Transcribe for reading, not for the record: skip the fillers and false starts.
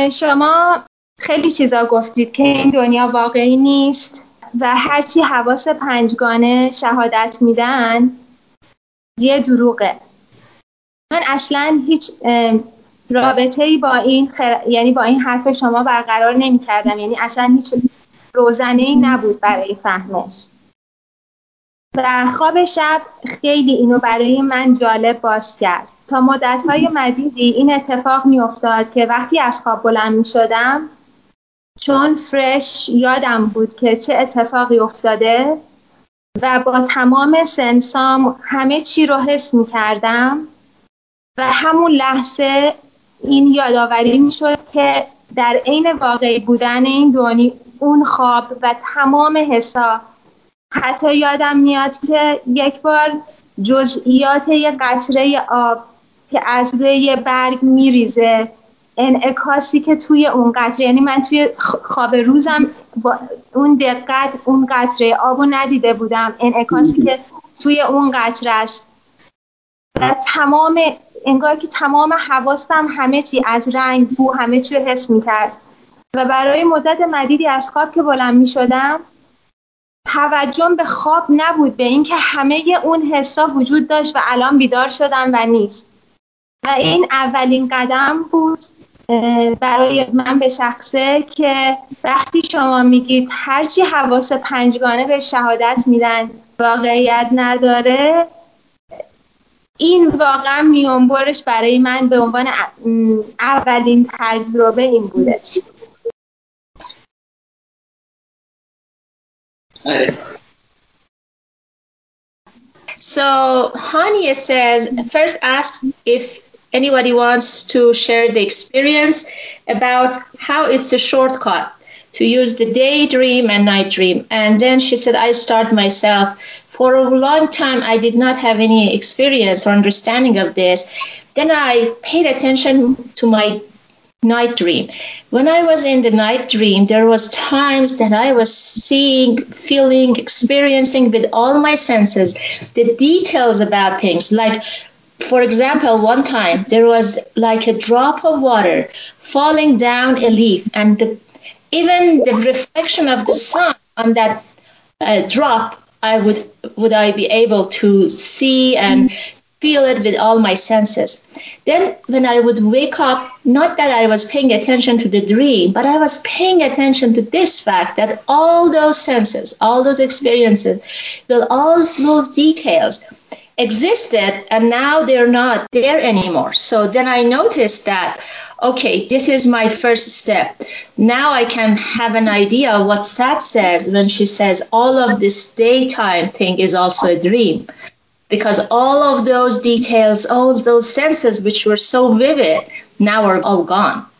شما خیلی چیزا گفتید که این دنیا واقعی نیست و هرچی حواس پنجگانه شهادت میدن یه دروغه. من اصلا هیچ رابطه‌ای با این یعنی با این حرف شما برقرار نمی‌کردم، یعنی اصلا هیچ روزنه‌ای نبود برای فهمش. و خواب شب خیلی اینو برای من جالب باز کرد. تا مدت‌های مدیدی این اتفاق می‌افتاد که وقتی از خواب بلند می‌شدم، چون فرش یادم بود که چه اتفاقی افتاده و با تمام سنسام همه چی رو حس می‌کردم و همون لحظه این یادآوری می‌شد که در عین واقعی بودن این دنیا، اون خواب و تمام حسا، حتی یادم میاد که یک بار جزئیات یه قطره آب که از روی یه برگ میریزه، انعکاسی که توی اون قطره، یعنی من توی خواب روزم با اون دقت اون قطره آب رو ندیده بودم، انعکاسی که توی اون قطره است و تمام، انگار که تمام حواسم همه چی از رنگ، بو، همه چی رو حس میکرد و برای مدت مدیدی از خواب که بلند میشدم توجهم به خواب نبود، به اینکه همه اون حسا وجود داشت و الان بیدار شدم و نیست. و این اولین قدم بود برای من به شخصه که وقتی شما میگید هرچی حواس پنجگانه به شهادت میدن واقعیت نداره، این واقعا میانبرش برای من به عنوان اولین تجربه این بوده. So Hania says, first ask if anybody wants to share the experience about how it's a shortcut to use the daydream and night dream. And then she said, I start myself. For a long time, I did not have any experience or understanding of this. Then I paid attention to my night dream. When I was in the night dream, there was times that I was seeing, feeling, experiencing with all my senses the details about things. Like, for example, one time there was like a drop of water falling down a leaf, and even the reflection of the sun on that drop, would I be able to see and feel it with all my senses. Then when I would wake up, not that I was paying attention to the dream, but I was paying attention to this fact that all those senses, all those experiences, well, all those details existed and now they're not there anymore. So then I noticed that, okay, this is my first step. Now I can have an idea what Sat says when she says all of this daytime thing is also a dream, because all of those details, all of those senses which were so vivid, now are all gone.